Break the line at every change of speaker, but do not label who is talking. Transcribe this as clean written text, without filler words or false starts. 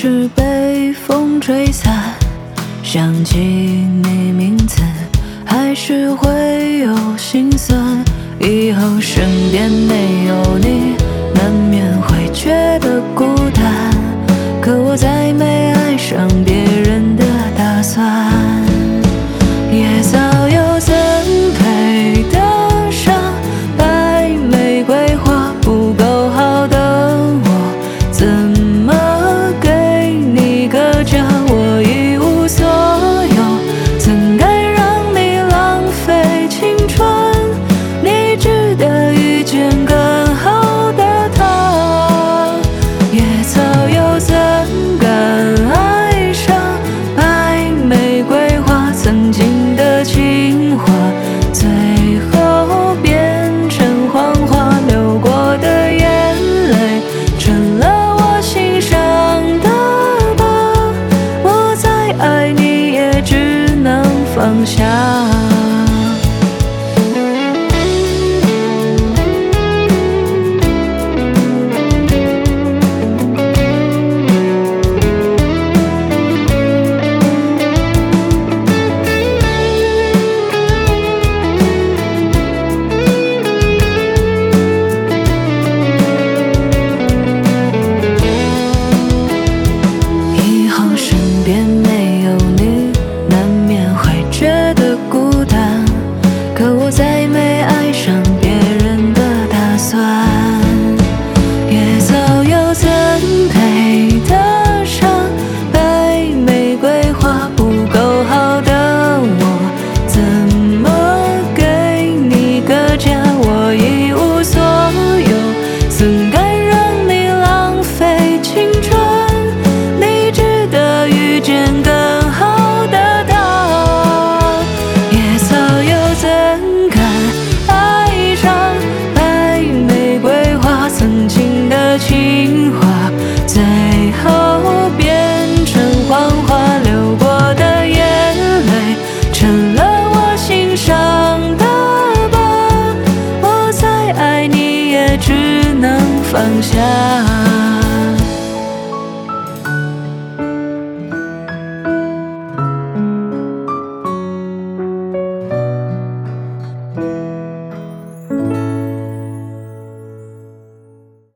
是被风吹散，想起你名字，还是会有心酸。以后身边没有你，难免会觉得孤单。可我再没爱上别人的打算，也早有曾配得上白玫瑰花。不够好的我，怎么给你个家？我一无所有，怎该让你浪费青春？你值得遇见更好的他，也早有怎敢爱上白玫瑰花。曾经的情话，最后变成谎话，流过的眼泪成了我心上的疤。我再爱你也只能放下。可我再没爱上别人的打算，也早有曾配得上白玫瑰花。不够好的我，怎么给你个家？我一无所有，怎该让你浪费青春？你值得遇见更好的他，也早有怎敢爱上白玫瑰花。曾经的情话，最后变成谎话，流过的眼泪成了我心上的疤。我再爱你也只能放下。